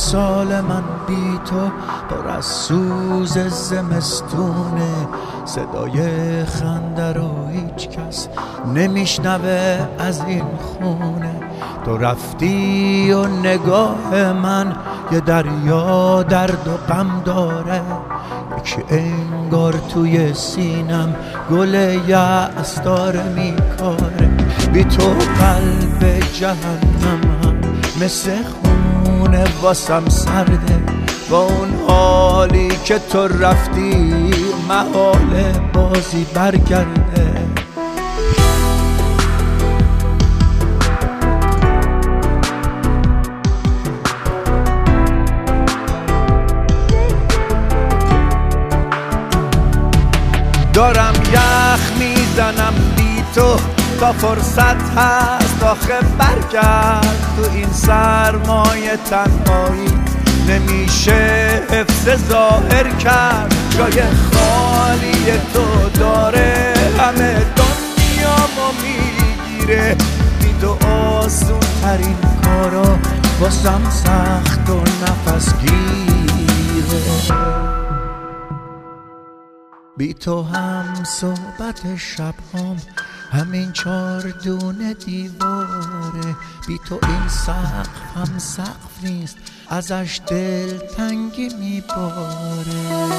سال من بی تو پر از سوز زمستونه، صدای خنده رو هیچ کس نمیشنوه از این خونه. تو رفتی و نگاه من یه دریا درد و غم داره، یکی انگار توی سینم گل یأس داره میکاره. بی تو قلب جهنمم مثل خونه واسم سرده، با اون حالی که تو رفتی محال بازی برگرده. دارم یخ میزنم بی تو تا فرصت هست آخه برگرد. تو این سرمایه تنهایی نمیشه حفظ ظاهر کرد. جای خالی تو داره همه دنیامو میگیره. بی تو آسون ترین کارا واسم سخت و نفس گیره. بی تو هم صحبت شبهام همین 4 دونه دیواره. بی تو این سقف هم سقف نیست، ازش دل تنگی میباره.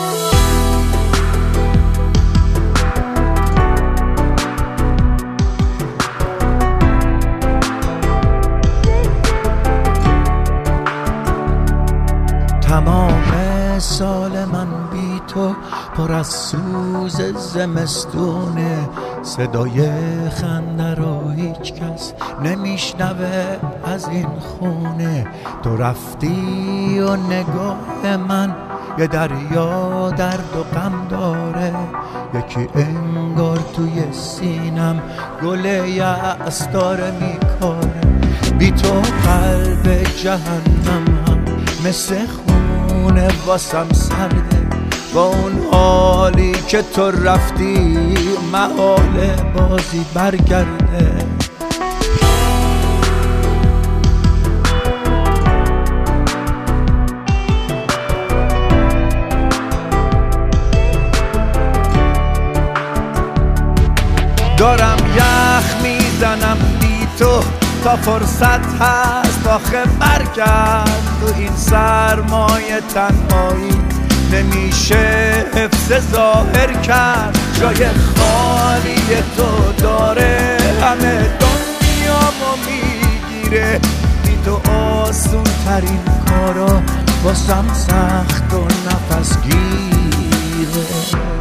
تمام سال من بی تو پر از سوز زمستونه، صدای خنده رو هیچ کس نمیشنوه از این خونه. تو رفتی و نگاه من یه دریا درد و غم داره، یکی انگار توی سینم گل یأس داره میکاره. بی تو قلب جهنمم مثل خونه واسم سرده، با اون حالی که تو رفتی محال بازی برگرده. دارم یخ میزنم بی تو تا فرصت هست آخه برگرد. تو این سرمایه تنهایی نمیشه حفظ ظاهر کرد. جای خالی تو داره همه دنیامو میگیره. بی تو آسون ترین کارا واسم سخت و نفس گیره.